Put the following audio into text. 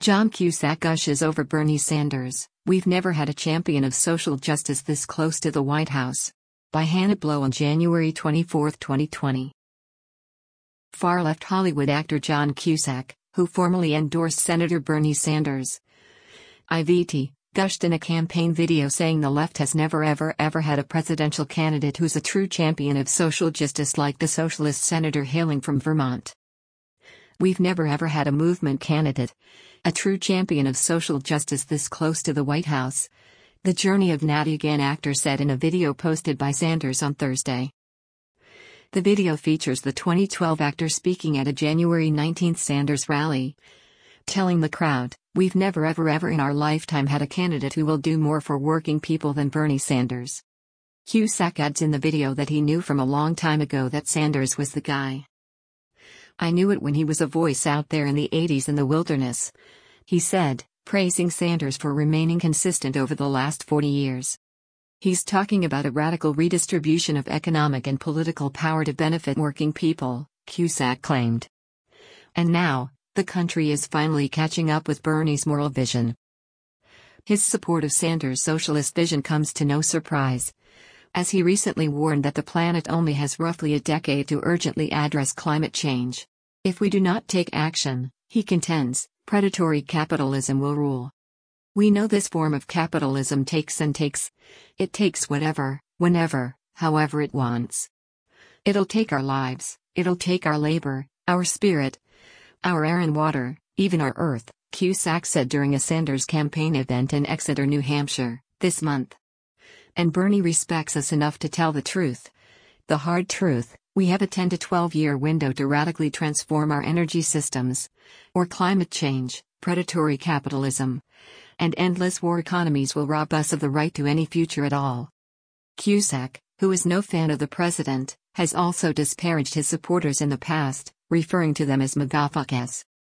John Cusack gushes over Bernie Sanders. We've never had a champion of social justice this close to the White House. By Hannah Blow on January 24, 2020. Far-left Hollywood actor John Cusack, who formally endorsed Senator Bernie Sanders, IVT, gushed in a campaign video saying the left has never ever had a presidential candidate who's a true champion of social justice like the socialist senator hailing from Vermont. We've never ever had a movement candidate, a true champion of social justice this close to the White House, the Journey of Natty Again actor said in a video posted by Sanders on Thursday. The video features the 2012 actor speaking at a January 19 Sanders rally, telling the crowd, "We've never ever in our lifetime had a candidate who will do more for working people than Bernie Sanders." Cusack adds in the video that he knew from a long time ago that Sanders was the guy. "I knew it when he was a voice out there in the 80s in the wilderness," he said, praising Sanders for remaining consistent over the last 40 years. He's talking about a radical redistribution of economic and political power to benefit working people, Cusack claimed. And now, the country is finally catching up with Bernie's moral vision. His support of Sanders' socialist vision comes to no surprise, as he recently warned that the planet only has roughly a decade to urgently address climate change. If we do not take action, he contends, predatory capitalism will rule. We know this form of capitalism takes and takes. It takes whatever, whenever, however it wants. It'll take our lives, it'll take our labor, our spirit, our air and water, even our earth, Cusack said during a Sanders campaign event in Exeter, New Hampshire, this month. And Bernie respects us enough to tell the truth. The hard truth: we have a 10 to 12-year window to radically transform our energy systems, or climate change, predatory capitalism, and endless war economies will rob us of the right to any future at all. Cusack, who is no fan of the president, has also disparaged his supporters in the past, referring to them as MAGAfuckers.